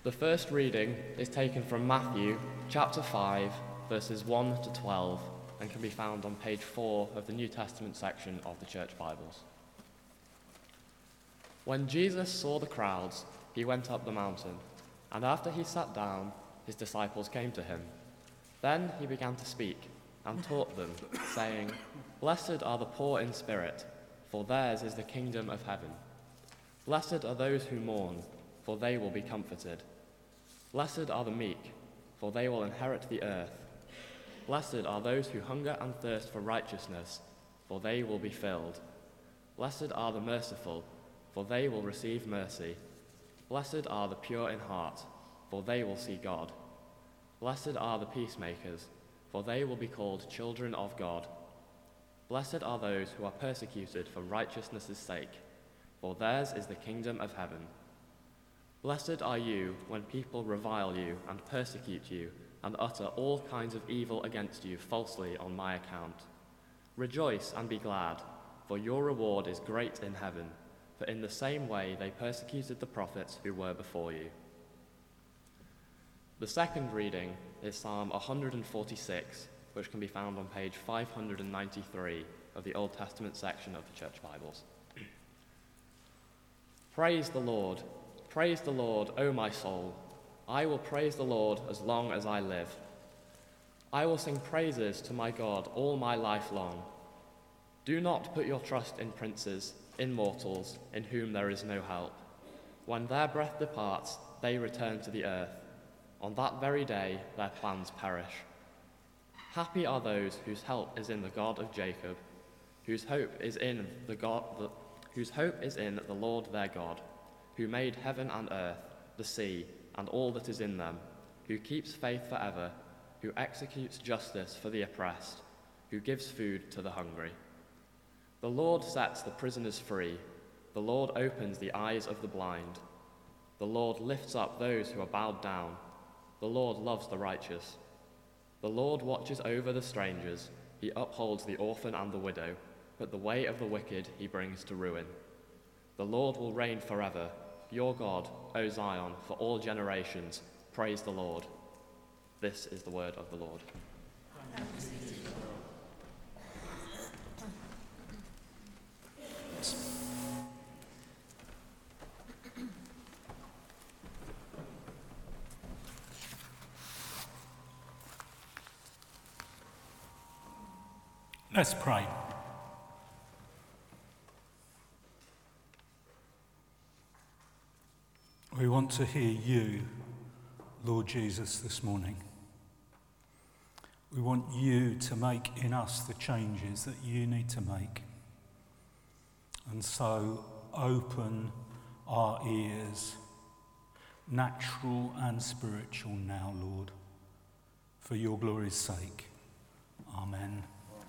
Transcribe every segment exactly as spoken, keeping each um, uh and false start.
The first reading is taken from Matthew chapter five, verses one to twelve, and can be found on page four of the New Testament section of the Church Bibles. When Jesus saw the crowds, he went up the mountain, and after he sat down, his disciples came to him. Then he began to speak and taught them, saying, "Blessed are the poor in spirit, for theirs is the kingdom of heaven. Blessed are those who mourn, for they will be comforted. Blessed are the meek, for they will inherit the earth. Blessed are those who hunger and thirst for righteousness, for they will be filled. Blessed are the merciful, for they will receive mercy. Blessed are the pure in heart, for they will see God. Blessed are the peacemakers, for they will be called children of God. Blessed are those who are persecuted for righteousness' sake, for theirs is the kingdom of heaven. Blessed are you when people revile you and persecute you and utter all kinds of evil against you falsely on my account. Rejoice and be glad, for your reward is great in heaven, for in the same way they persecuted the prophets who were before you." The second reading is Psalm one forty-six, which can be found on page five hundred ninety-three of the Old Testament section of the Church Bibles. Praise the Lord. Praise the Lord, O my soul. I will praise the Lord as long as I live. I will sing praises to my God all my life long. Do not put your trust in princes, in mortals, in whom there is no help. When their breath departs, they return to the earth. On that very day, their plans perish. Happy are those whose help is in the God of Jacob, whose hope is in the God, the, whose hope is in the Lord their God, who made heaven and earth, the sea, and all that is in them, who keeps faith forever, who executes justice for the oppressed, who gives food to the hungry. The Lord sets the prisoners free. The Lord opens the eyes of the blind. The Lord lifts up those who are bowed down. The Lord loves the righteous. The Lord watches over the strangers. He upholds the orphan and the widow, but the way of the wicked he brings to ruin. The Lord will reign forever. Your God, O Zion, for all generations. Praise the Lord. This is the word of the Lord. Let's pray. We want to hear you, Lord Jesus, this morning. We want you to make in us the changes that you need to make. And so open our ears, natural and spiritual now, Lord, for your glory's sake. Amen.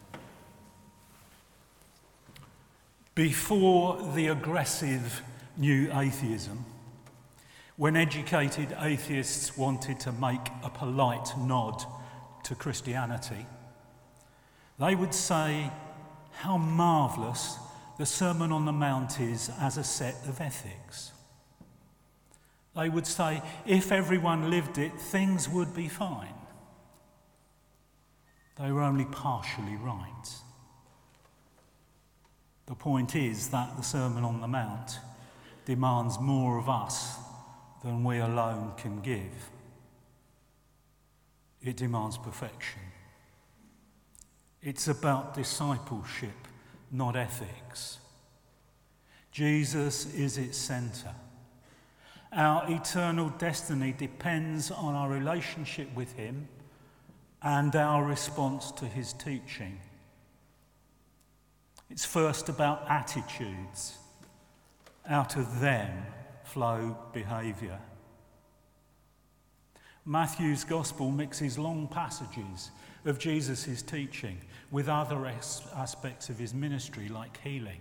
Before the aggressive new atheism, when educated atheists wanted to make a polite nod to Christianity, they would say how marvellous the Sermon on the Mount is as a set of ethics. They would say if everyone lived it, things would be fine. They were only partially right. The point is that the Sermon on the Mount demands more of us than we alone can give. It demands perfection. It's about discipleship, not ethics. Jesus is its centre. Our eternal destiny depends on our relationship with him and our response to his teaching. It's first about attitudes. Out of them flow behaviour. Matthew's Gospel mixes long passages of Jesus' teaching with other as- aspects of his ministry, like healing.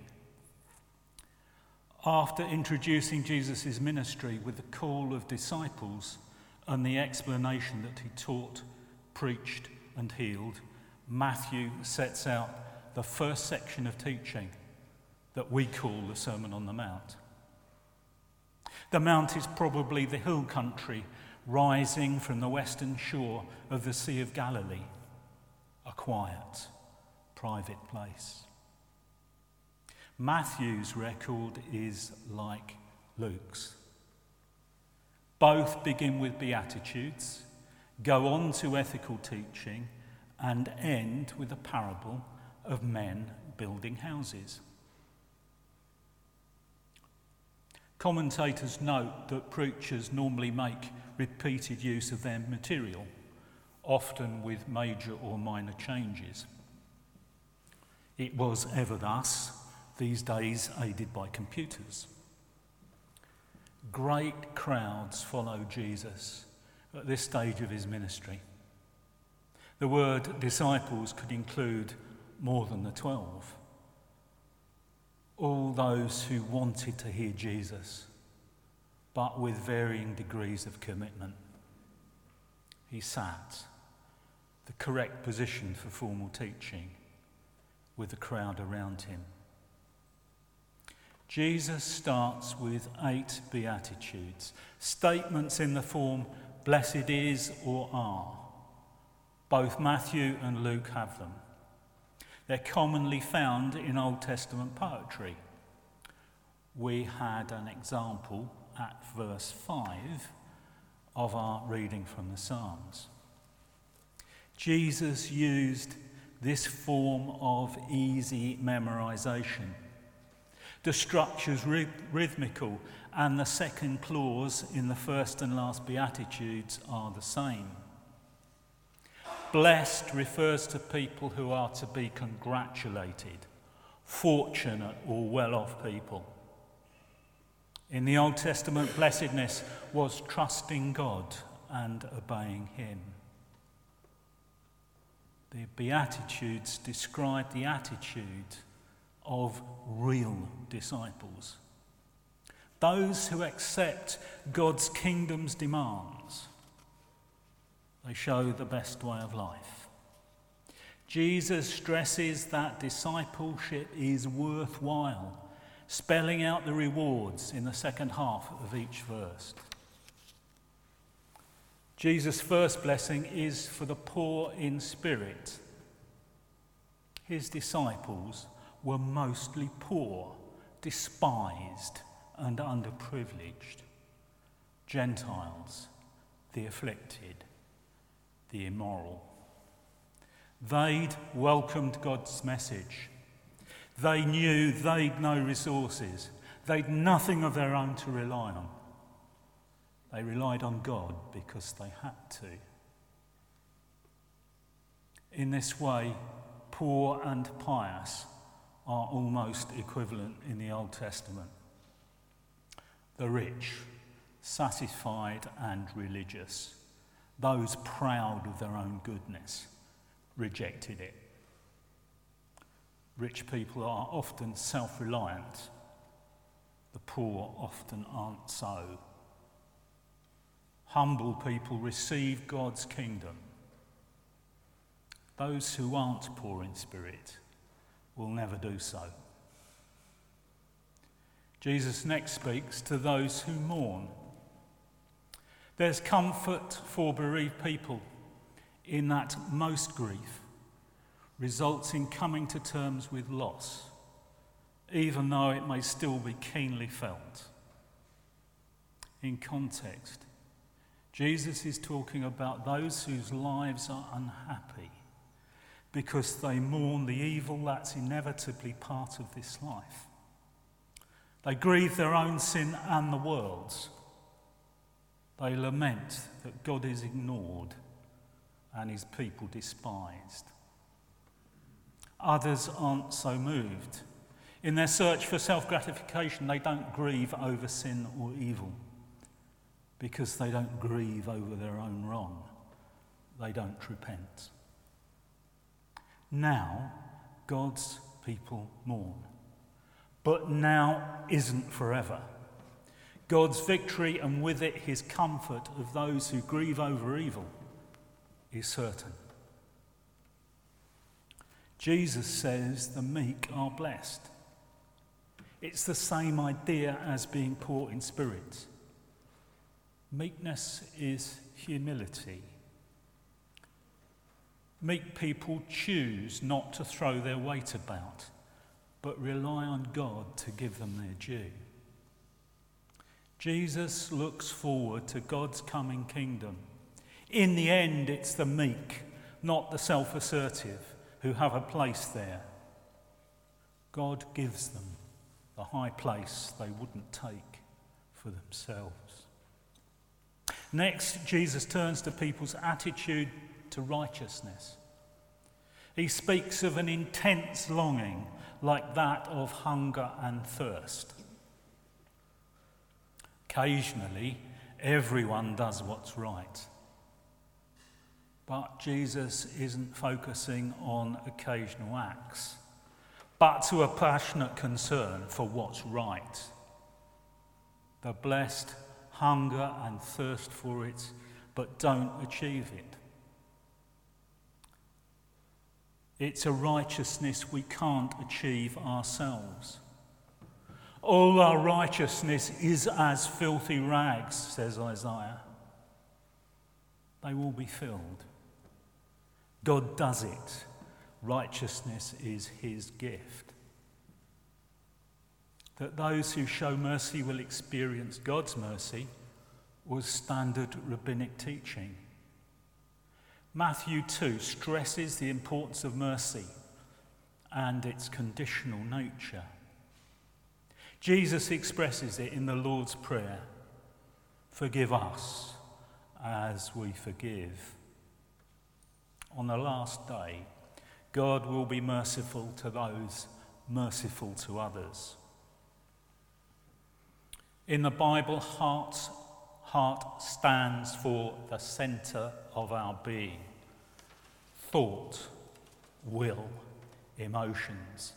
After introducing Jesus' ministry with the call of disciples and the explanation that he taught, preached and healed, Matthew sets out the first section of teaching that we call the Sermon on the Mount. The mount is probably the hill country rising from the western shore of the Sea of Galilee, a quiet, private place. Matthew's record is like Luke's. Both begin with Beatitudes, go on to ethical teaching, and end with a parable of men building houses. Commentators note that preachers normally make repeated use of their material, often with major or minor changes. It was ever thus, these days aided by computers. Great crowds follow Jesus at this stage of his ministry. The word disciples could include more than the twelve. All those who wanted to hear Jesus, but with varying degrees of commitment. He sat, the correct position for formal teaching, with the crowd around him. Jesus starts with eight Beatitudes, statements in the form, blessed is or are. Both Matthew and Luke have them. They're commonly found in Old Testament poetry. We had an example at verse five of our reading from the Psalms. Jesus used this form of easy memorization. The structure's rhythmical, and the second clause in the first and last Beatitudes are the same. Blessed refers to people who are to be congratulated, fortunate or well-off people. In the Old Testament, blessedness was trusting God and obeying him. The Beatitudes describe the attitude of real disciples, those who accept God's kingdom's demands. They show the best way of life. Jesus stresses that discipleship is worthwhile, spelling out the rewards in the second half of each verse. Jesus' first blessing is for the poor in spirit. His disciples were mostly poor, despised, and underprivileged. Gentiles, the afflicted, the immoral. They'd welcomed God's message. They knew they'd no resources. They'd nothing of their own to rely on. They relied on God because they had to. In this way, poor and pious are almost equivalent in the Old Testament. The rich, satisfied and religious, those proud of their own goodness, rejected it. Rich people are often self-reliant. The poor often aren't so. Humble people receive God's kingdom. Those who aren't poor in spirit will never do so. Jesus next speaks to those who mourn. There's comfort for bereaved people in that most grief results in coming to terms with loss, even though it may still be keenly felt. In context, Jesus is talking about those whose lives are unhappy because they mourn the evil that's inevitably part of this life. They grieve their own sin and the world's. They lament that God is ignored and his people despised. Others aren't so moved. In their search for self-gratification, they don't grieve over sin or evil because they don't grieve over their own wrong. They don't repent. Now, God's people mourn. But now isn't forever. God's victory, and with it his comfort of those who grieve over evil, is certain. Jesus says the meek are blessed. It's the same idea as being poor in spirit. Meekness is humility. Meek people choose not to throw their weight about, but rely on God to give them their due. Jesus looks forward to God's coming kingdom. In the end, it's the meek, not the self-assertive, who have a place there. God gives them the high place they wouldn't take for themselves. Next, Jesus turns to people's attitude to righteousness. He speaks of an intense longing like that of hunger and thirst. Occasionally, everyone does what's right. But Jesus isn't focusing on occasional acts, but to a passionate concern for what's right. The blessed hunger and thirst for it, but don't achieve it. It's a righteousness we can't achieve ourselves. All our righteousness is as filthy rags, says Isaiah. They will be filled. God does it. Righteousness is his gift. That those who show mercy will experience God's mercy was standard rabbinic teaching. Matthew two stresses the importance of mercy and its conditional nature. Jesus expresses it in the Lord's Prayer. Forgive us as we forgive. On the last day, God will be merciful to those merciful to others. In the Bible, heart, heart stands for the centre of our being. Thought, will, emotions.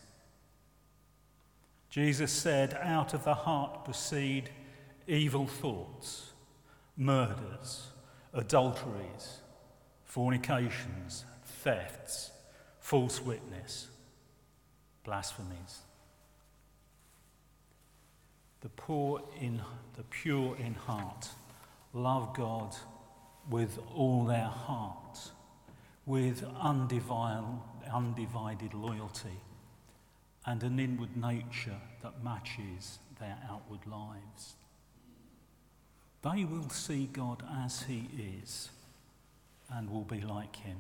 Jesus said, out of the heart proceed evil thoughts, murders, adulteries, fornications, thefts, false witness, blasphemies. The poor in the pure in heart love God with all their heart, with undivided, undivided loyalty, and an inward nature that matches their outward lives. They will see God as he is and will be like him.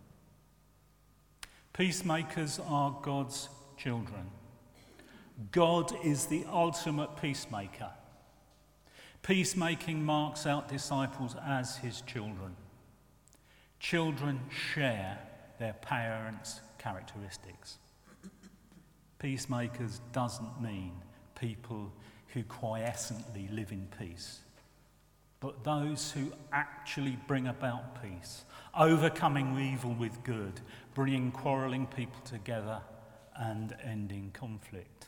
Peacemakers are God's children. God is the ultimate peacemaker. Peacemaking marks out disciples as his children. Children share their parents' characteristics. Peacemakers doesn't mean people who quiescently live in peace, but those who actually bring about peace, overcoming evil with good, bringing quarrelling people together and ending conflict.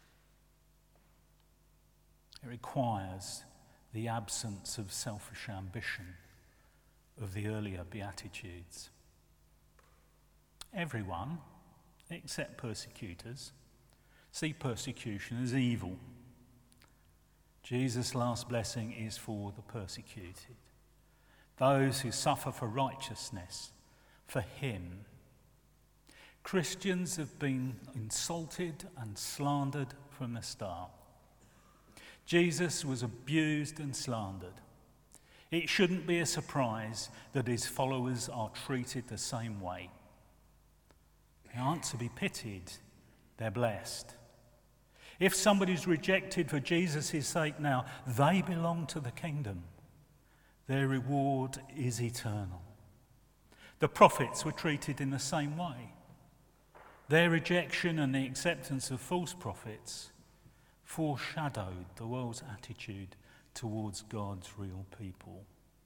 It requires the absence of selfish ambition of the earlier Beatitudes. Everyone, except persecutors, see persecution as evil. Jesus' last blessing is for the persecuted, those who suffer for righteousness, for him. Christians have been insulted and slandered from the start. Jesus was abused and slandered. It shouldn't be a surprise that his followers are treated the same way. They aren't to be pitied, they're blessed. If somebody's rejected for Jesus' sake now, they belong to the kingdom. Their reward is eternal. The prophets were treated in the same way. Their rejection and the acceptance of false prophets foreshadowed the world's attitude towards God's real people.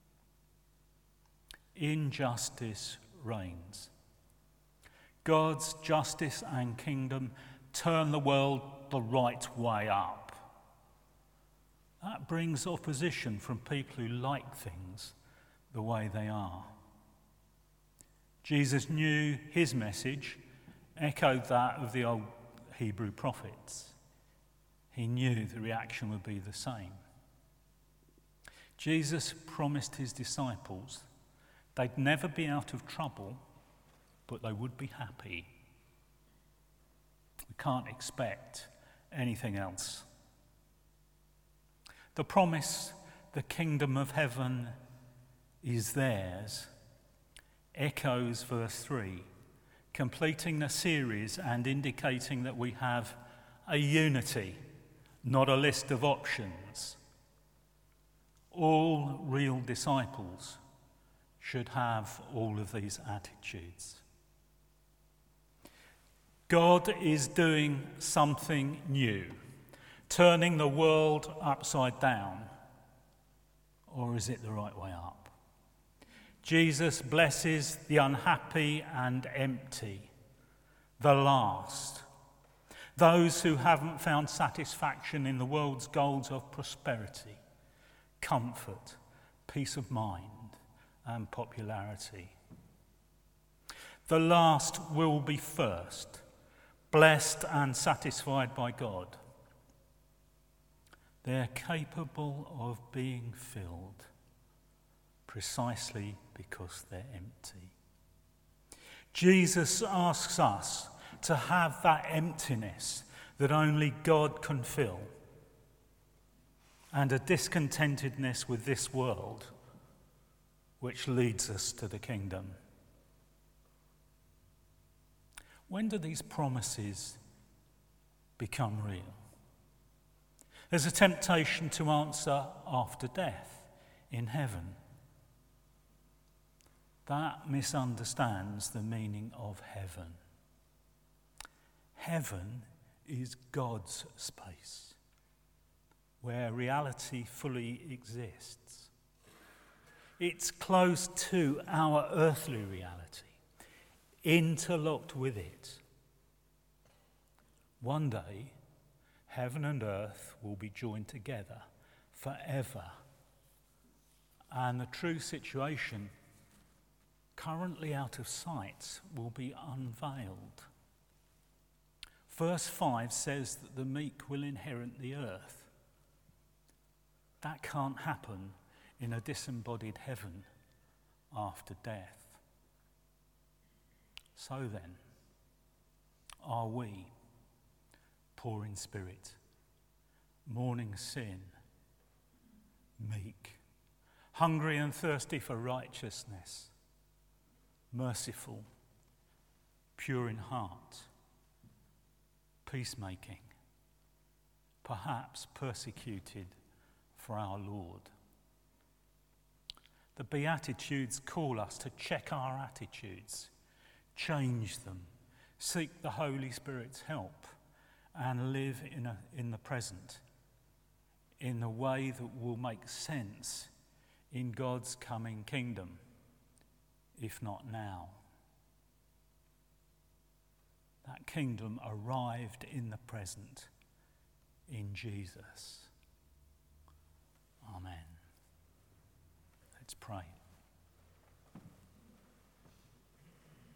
Injustice reigns. God's justice and kingdom turn the world the right way up. That brings opposition from people who like things the way they are. Jesus knew his message echoed that of the old Hebrew prophets. He knew the reaction would be the same. Jesus promised his disciples they'd never be out of trouble, but they would be happy. We can't expect anything else. The promise, the kingdom of heaven is theirs, echoes verse three, completing the series and indicating that we have a unity, not a list of options. All real disciples should have all of these attitudes. God is doing something new, turning the world upside down. Or is it the right way up? Jesus blesses the unhappy and empty, the last, those who haven't found satisfaction in the world's goals of prosperity, comfort, peace of mind, and popularity. The last will be first, blessed and satisfied by God. They're capable of being filled precisely because they're empty. Jesus asks us to have that emptiness that only God can fill, and a discontentedness with this world which leads us to the kingdom. When do these promises become real? There's a temptation to answer after death, in heaven. That misunderstands the meaning of heaven. Heaven is God's space, where reality fully exists. It's close to our earthly reality, interlocked with it. One day, heaven and earth will be joined together forever, and the true situation, currently out of sight, will be unveiled. Verse five says that the meek will inherit the earth. That can't happen in a disembodied heaven after death. So then, are we poor in spirit, mourning sin, meek, hungry and thirsty for righteousness, merciful, pure in heart, peacemaking, perhaps persecuted for our Lord? The Beatitudes call us to check our attitudes, change them, seek the Holy Spirit's help, and live in, a, in the present in the way that will make sense in God's coming kingdom, if not now. That kingdom arrived in the present in Jesus. Amen. Let's pray.